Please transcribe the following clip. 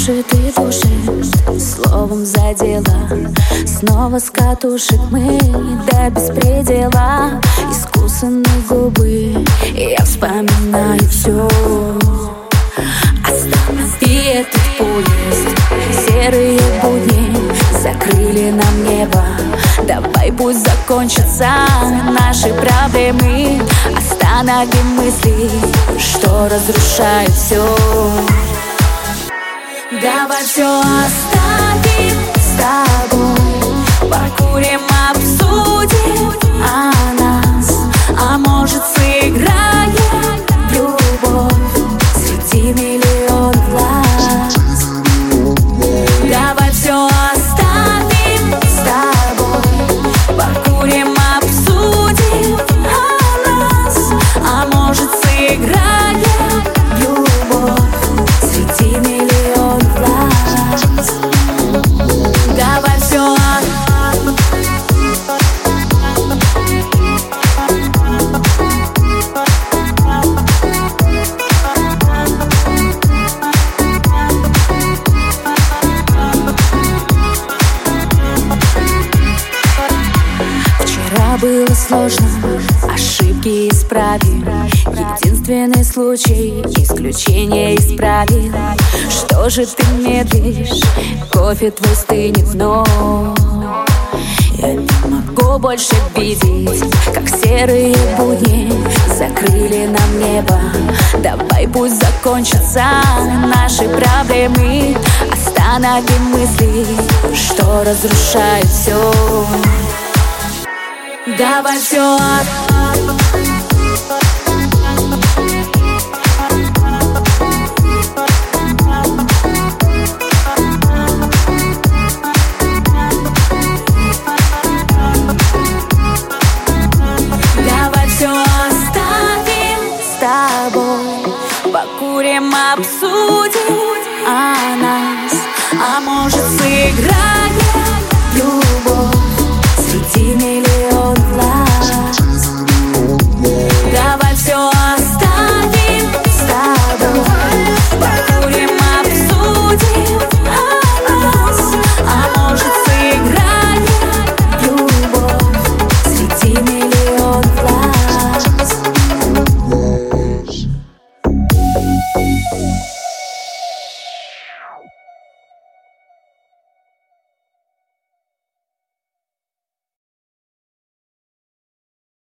душит и душит, словом задела. Снова с катушек мы до беспредела. Искусанные губы, я вспоминаю все. Останови этот поезд, серые будни закрыли нам небо. Давай пусть закончатся наши проблемы. Остановим мысли, что разрушают все. Давай все оставим с тобой, покурим, обсудим о нас. А может, сыграем в любовь среди миллион глаз. Давай все оставим с тобой, покурим, обсудим о нас. А может, сыграем в любовь среди миллион глаз. Давай все. Вчера было сложно, ошибки исправим. Единственный случай, исключение из правил. Что же ты медлишь? Кофе твой стынет вновь. Я не могу больше видеть, как серые будни закрыли нам небо. Давай пусть закончатся наши проблемы. Остановим мысли, что разрушает все. Давай все. Давай все оставим с тобой, покурим, обсудим о нас. А может, сыграем в любовь среди миллион глаз. Давай все оставим с тобой, покурим, обсудим о нас. А может, сыграем в любовь среди миллион глаз.